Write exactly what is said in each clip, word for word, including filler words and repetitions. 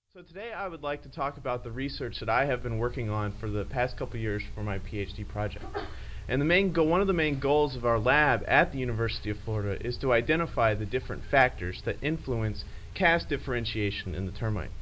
So today I would like to talk about the research that I have been working on for the past couple years for my PhD project. And the main go one of the main goals of our lab at the University of Florida is to identify the different factors that influence caste differentiation in the termite.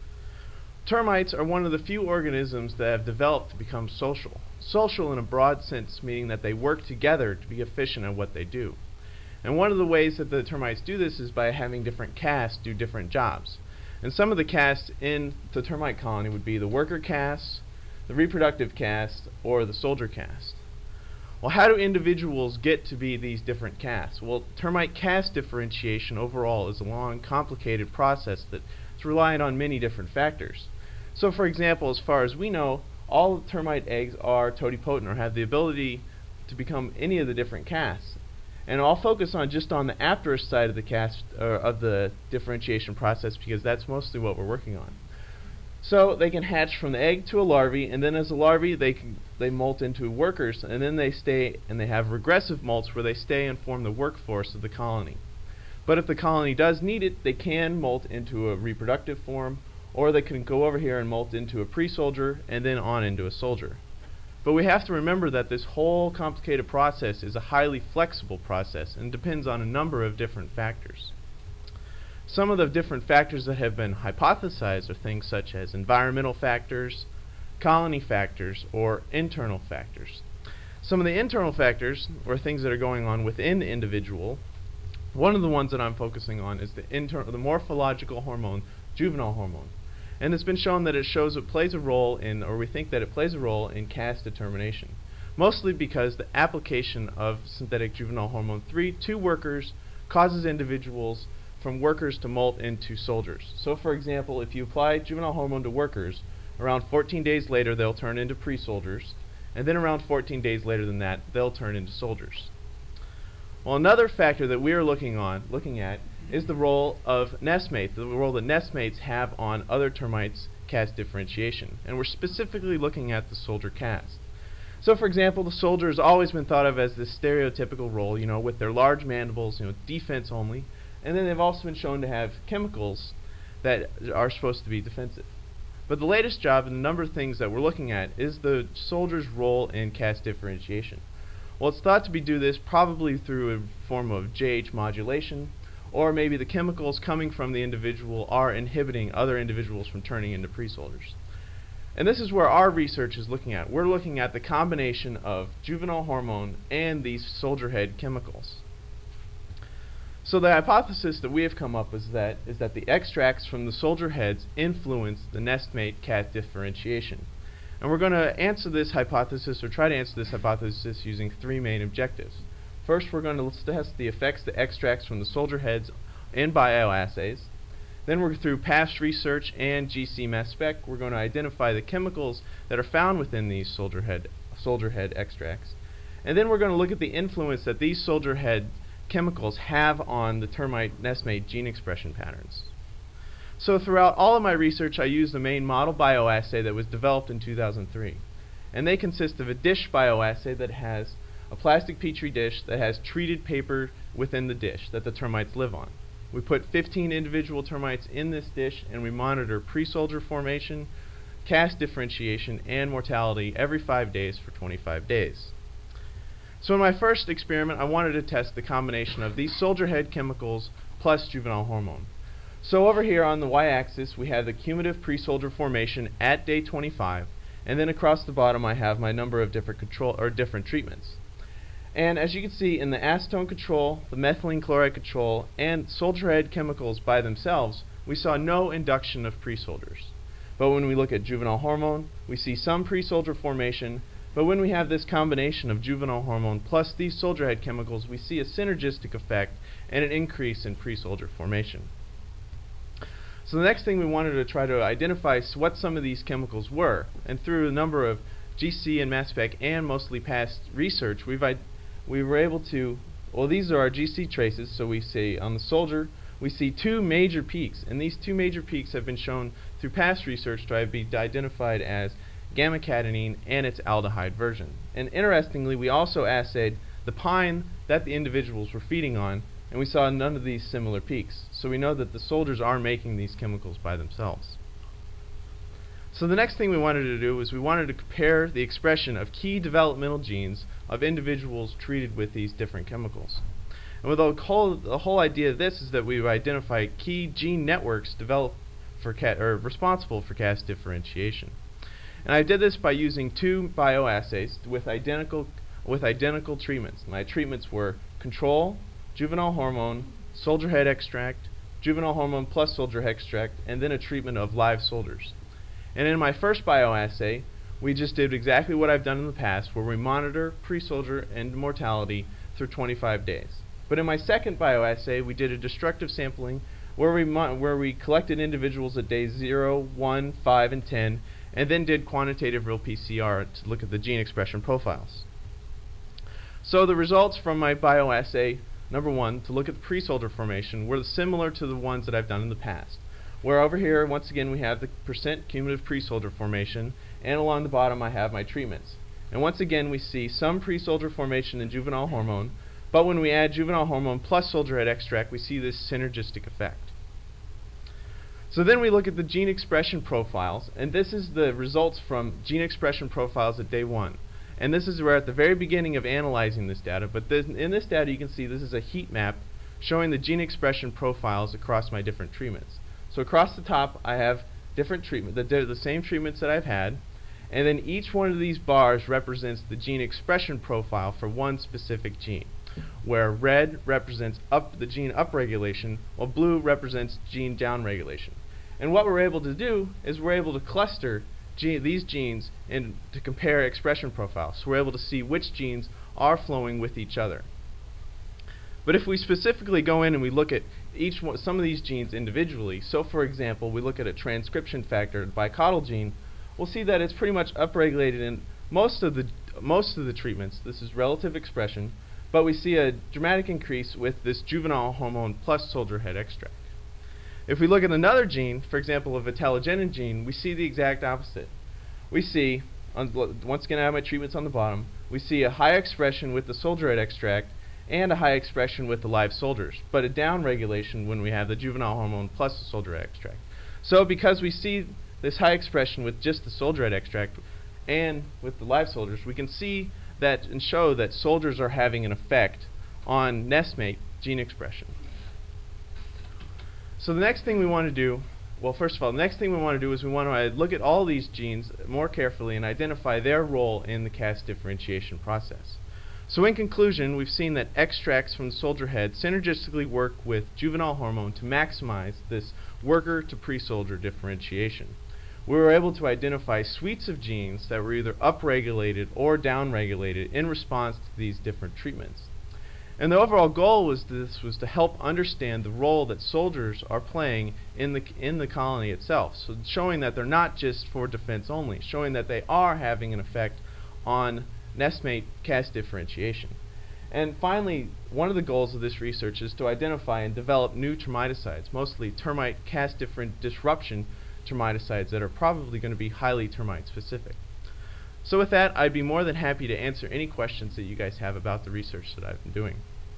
Termites are one of the few organisms that have developed to become social. Social in a broad sense, meaning that they work together to be efficient at what they do. And one of the ways that the termites do this is by having different castes do different jobs. And some of the castes in the termite colony would be the worker caste, the reproductive caste, or the soldier caste. Well, how do individuals get to be these different castes? Well, termite caste differentiation overall is a long, complicated process that's reliant on many different factors. So, for example, as far as we know, all termite eggs are totipotent or have the ability to become any of the different castes. And I'll focus on just on the apterous side of the caste uh, of the differentiation process because that's mostly what we're working on. So they can hatch from the egg to a larvae, and then as a larvae they can they molt into workers, and then they stay and they have regressive molts where they stay and form the workforce of the colony. But if the colony does need it, they can molt into a reproductive form, or they can go over here and molt into a pre-soldier and then on into a soldier. But we have to remember that this whole complicated process is a highly flexible process and depends on a number of different factors. Some of the different factors that have been hypothesized are things such as environmental factors, colony factors, or internal factors. Some of the internal factors, or things that are going on within the individual, one of the ones that I'm focusing on is the, inter the morphological hormone, juvenile hormone. And it's been shown that it shows it plays a role in, or we think that it plays a role in caste determination. Mostly because the application of synthetic juvenile hormone three to workers causes individuals from workers to molt into soldiers. So for example, if you apply juvenile hormone to workers, around fourteen days later they'll turn into pre-soldiers, and then around fourteen days later than that they'll turn into soldiers. Well, another factor that we are looking on, looking at is the role of nestmates, the role that nestmates have on other termites' caste differentiation. And we're specifically looking at the soldier caste. So for example, the soldier has always been thought of as this stereotypical role, you know, with their large mandibles, you know, defense only. And then they've also been shown to have chemicals that are supposed to be defensive. But the latest job and the number of things that we're looking at is the soldier's role in caste differentiation. Well, it's thought to be do this probably through a form of J H modulation, or maybe the chemicals coming from the individual are inhibiting other individuals from turning into pre-soldiers. And this is where our research is looking at. We're looking at the combination of juvenile hormone and these soldier head chemicals. So the hypothesis that we have come up with is that, is that the extracts from the soldier heads influence the nestmate caste differentiation. And we're going to answer this hypothesis, or try to answer this hypothesis, using three main objectives. First, we're going to test the effects the extracts from the soldier heads in bioassays. Then we're through past research and G C mass spec. We're going to identify the chemicals that are found within these soldier head, soldier head extracts. And then we're going to look at the influence that these soldier head chemicals have on the termite nestmate gene expression patterns. So throughout all of my research, I used the main model bioassay that was developed in two thousand three. And they consist of a dish bioassay that has a plastic petri dish that has treated paper within the dish that the termites live on. We put fifteen individual termites in this dish, and we monitor pre-soldier formation, caste differentiation, and mortality every five days for twenty-five days. So in my first experiment, I wanted to test the combination of these soldier head chemicals plus juvenile hormone. So over here on the y-axis we have the cumulative pre-soldier formation at day twenty-five, and then across the bottom I have my number of different control or different treatments. And as you can see, in the acetone control, the methylene chloride control, and soldier head chemicals by themselves, we saw no induction of pre-soldiers. But when we look at juvenile hormone, we see some pre-soldier formation, but when we have this combination of juvenile hormone plus these soldier head chemicals, we see a synergistic effect and an increase in pre-soldier formation. So the next thing we wanted to try to identify is what some of these chemicals were, and through a number of G C and mass spec and mostly past research, we've we were able to, well, these are our G C traces. So we see on the soldier we see two major peaks, and these two major peaks have been shown through past research to be identified as gamma-catenine and its aldehyde version. And interestingly, we also assayed the pine that the individuals were feeding on, and we saw none of these similar peaks. So we know that the soldiers are making these chemicals by themselves. So the next thing we wanted to do was we wanted to compare the expression of key developmental genes of individuals treated with these different chemicals. And with the whole, the whole idea of this is that we identify key gene networks developed for ca or responsible for Cas differentiation. And I did this by using two bioassays with identical with identical treatments. My treatments were control, juvenile hormone, soldier head extract, juvenile hormone plus soldier head extract, and then a treatment of live soldiers. And in my first bioassay, we just did exactly what I've done in the past, where we monitor pre-soldier and mortality through twenty-five days. But in my second bioassay, we did a destructive sampling where we where we collected individuals at days zero, one, five, and ten, and then did quantitative real P C R to look at the gene expression profiles. So the results from my bioassay, number one, to look at the pre-soldier formation, were similar to the ones that I've done in the past. Where over here, once again, we have the percent cumulative pre-soldier formation, and along the bottom I have my treatments. And once again, we see some pre-soldier formation in juvenile hormone, but when we add juvenile hormone plus soldier head extract, we see this synergistic effect. So then we look at the gene expression profiles, and this is the results from gene expression profiles at day one. And this is where at the very beginning of analyzing this data, but this, in this data you can see this is a heat map showing the gene expression profiles across my different treatments. So across the top I have different treatment, the, the same treatments that I've had, and then each one of these bars represents the gene expression profile for one specific gene, where red represents up the gene upregulation, while blue represents gene downregulation. And what we're able to do is we're able to cluster Gene, these genes and to compare expression profiles. So we're able to see which genes are flowing with each other. But if we specifically go in and we look at each one, some of these genes individually, so for example we look at a transcription factor, the bicotyl gene, we'll see that it's pretty much upregulated in most of the most of the treatments. This is relative expression, but we see a dramatic increase with this juvenile hormone plus soldier head extract. If we look at another gene, for example a vitellogenin gene, we see the exact opposite. We see, on, once again I have my treatments on the bottom, we see a high expression with the soldier head extract and a high expression with the live soldiers, but a down regulation when we have the juvenile hormone plus the soldier head extract. So because we see this high expression with just the soldier head extract and with the live soldiers, we can see that and show that soldiers are having an effect on nestmate gene expression. So the next thing we want to do, well first of all, the next thing we want to do is we want to look at all these genes more carefully and identify their role in the Cas differentiation process. So in conclusion, we've seen that extracts from the soldier head synergistically work with juvenile hormone to maximize this worker to pre-soldier differentiation. We were able to identify suites of genes that were either upregulated or downregulated in response to these different treatments. And the overall goal was this was to help understand the role that soldiers are playing in the in the colony itself. So showing that they're not just for defense only, showing that they are having an effect on nestmate Cas differentiation. And finally, one of the goals of this research is to identify and develop new termiticides, mostly termite Cas different disruption termiticides that are probably going to be highly termite specific. So with that, I'd be more than happy to answer any questions that you guys have about the research that I've been doing.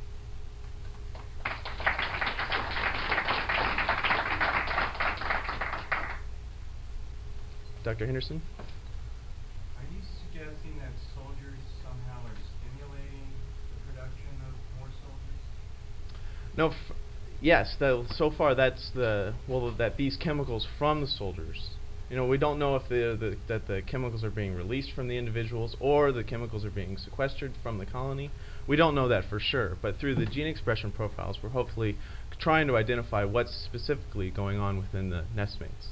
Doctor Henderson? Are you suggesting that soldiers somehow are stimulating the production of more soldiers? No, f yes, the, so far that's the, well, that these chemicals from the soldiers, you know, we don't know if the, the, that the chemicals are being released from the individuals or the chemicals are being sequestered from the colony. We don't know that for sure, but through the gene expression profiles we're hopefully trying to identify what's specifically going on within the nestmates.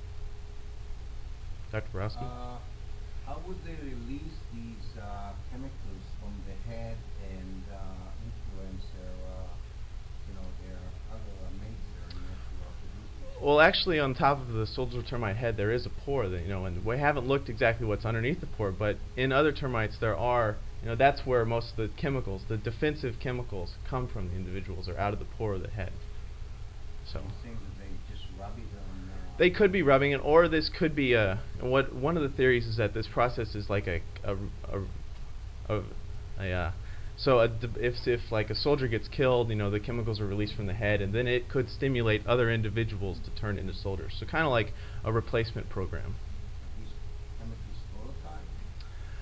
Doctor Borowski? Uh, how would they release these uh, chemicals from the head and uh, influence their, uh, you know, their other mates that are reproducing? Well, actually, on top of the soldier termite head, there is a pore that, you know, and we haven't looked exactly what's underneath the pore, but in other termites there are, you know, that's where most of the chemicals, the defensive chemicals, come from the individuals, or out of the pore of the head. So. You think that they just rub it on? Uh, They could be rubbing it, or this could be a. And what one of the theories is that this process is like a a a, a, a uh, so a d if if like a soldier gets killed, you know, the chemicals are released from the head, and then it could stimulate other individuals to turn into soldiers. So kind of like a replacement program.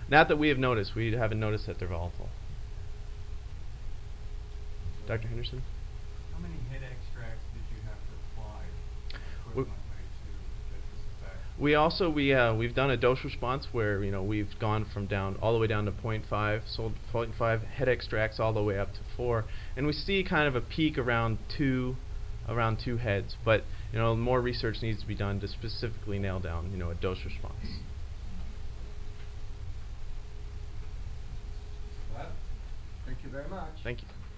Not that we have noticed. We haven't noticed that they're volatile. Doctor Henderson? How many head extracts did you have to apply We- equivalently to get this effect? We also we uh, we've done a dose response where you know we've gone from down all the way down to zero point five, sold zero point five head extracts all the way up to four, and we see kind of a peak around two, around two heads. But you know more research needs to be done to specifically nail down you know a dose response. Well, thank you very much. Thank you.